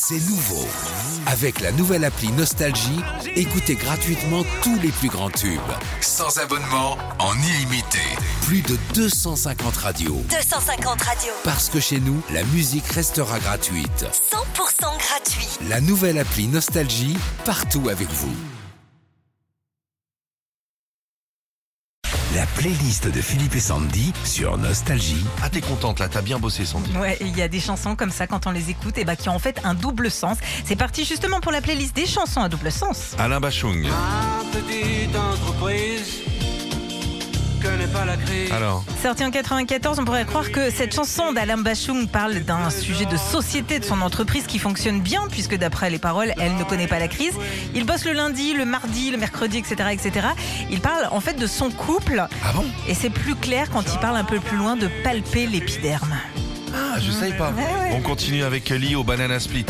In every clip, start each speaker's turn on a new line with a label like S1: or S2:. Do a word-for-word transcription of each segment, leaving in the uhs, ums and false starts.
S1: C'est nouveau. Avec la nouvelle appli Nostalgie, écoutez gratuitement tous les plus grands tubes. Sans abonnement, en illimité. Plus de deux cent cinquante radios.
S2: deux cent cinquante radios.
S1: Parce que chez nous, la musique restera gratuite.
S2: cent pour cent gratuit.
S1: La nouvelle appli Nostalgie, partout avec vous. La playlist de Philippe et Sandy sur Nostalgie.
S3: Ah, t'es contente là, t'as bien bossé, Sandy.
S4: Ouais, il y a des chansons comme ça quand on les écoute et bah, qui ont en fait un double sens. C'est parti justement pour la playlist des chansons à double sens.
S3: Alain Bachung.
S5: Ma petite entreprise connaît pas la crise.
S3: Alors,
S4: Sorti en quatre-vingt-quatorze, on pourrait croire que cette chanson d'Alain Bachung parle d'un sujet de société de son entreprise qui fonctionne bien, puisque d'après les paroles, elle ne connaît pas la crise. Il bosse le lundi, le mardi, le mercredi, et cetera, et cetera. Il parle en fait de son couple.
S3: ah bon?
S4: Et c'est plus clair quand il parle un peu plus loin de palper l'épiderme.
S3: Ah, je savais pas.
S4: Ouais, ouais.
S3: On continue avec Lee au Banana Split.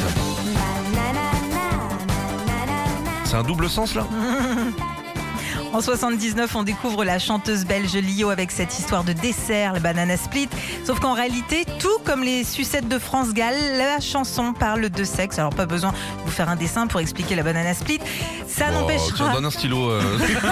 S3: C'est un double sens là?
S4: En soixante-dix-neuf, on découvre la chanteuse belge Lio avec cette histoire de dessert, le Banana Split. Sauf qu'en réalité, tout comme les sucettes de France Gall, la chanson parle de sexe. Alors pas besoin de vous faire un dessin pour expliquer la Banana Split. Ça
S3: Oh,
S4: n'empêchera...
S3: tiens, donne un stylo. euh.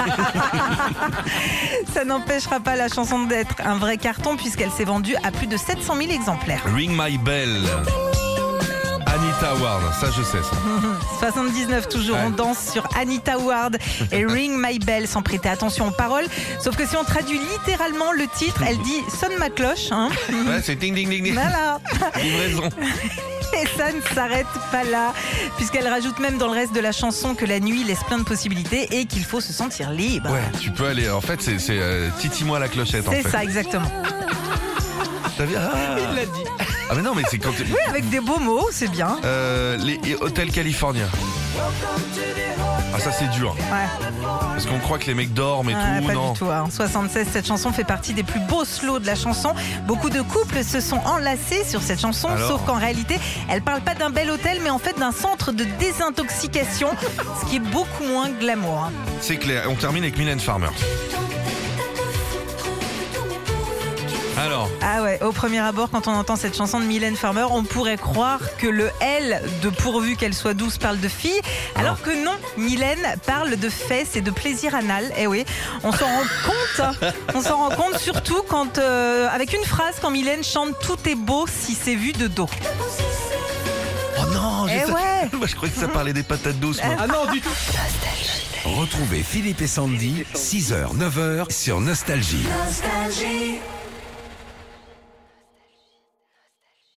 S4: Ça n'empêchera pas la chanson d'être un vrai carton puisqu'elle s'est vendue à plus de sept cent mille exemplaires.
S3: Ring My Bell. Anita Ward, ça je sais ça.
S4: soixante-dix-neuf toujours,
S3: Ouais.
S4: on danse sur Anita Ward et Ring My Bell sans prêter attention aux paroles. Sauf que si on traduit littéralement le titre, elle dit sonne ma cloche. Hein.
S3: Ouais, c'est ding ding ding ding.
S4: Voilà.
S3: Livraison.
S4: Et ça ne s'arrête pas là, puisqu'elle rajoute même dans le reste de la chanson que la nuit laisse plein de possibilités et qu'il faut se sentir libre.
S3: Ouais, tu peux aller. En fait, c'est, c'est euh, titi-moi la clochette en
S4: C'est
S3: fait.
S4: ça, exactement.
S3: T'as vu? Ah.
S4: Il l'a dit.
S3: Ah mais non, mais c'est quand.
S4: Oui, avec des beaux mots, c'est bien.
S3: Euh, les et Hôtel California. Ah ça c'est dur.
S4: Ouais.
S3: Parce qu'on croit que les mecs dorment et
S4: Ah,
S3: tout,
S4: pas
S3: non.
S4: du tout. hein. En soixante-seize, cette chanson fait partie des plus beaux slows de la chanson. Beaucoup de couples se sont enlacés sur cette chanson,
S3: Alors
S4: sauf qu'en réalité, elle parle pas d'un bel hôtel, mais en fait d'un centre de désintoxication, ce qui est beaucoup moins glamour. hein.
S3: C'est clair. On termine avec Mylène Farmer. Alors,
S4: Ah ouais, au premier abord, quand on entend cette chanson de Mylène Farmer, on pourrait croire que le L de pourvu qu'elle soit douce parle de fille, alors que non, Mylène parle de fesses et de plaisir anal. Eh oui, on s'en rend compte, on s'en rend compte surtout quand, euh, avec une phrase, quand Mylène chante « Tout est beau si c'est vu de dos ».
S3: oh non, j'ai
S4: Eh
S3: ça-
S4: ouais.
S3: Moi je croyais que ça parlait des patates douces. moi.
S4: Ah non, du tout.
S1: Retrouvez Philippe et Sandy, six heures, neuf heures sur Nostalgie.
S2: Nostalgie.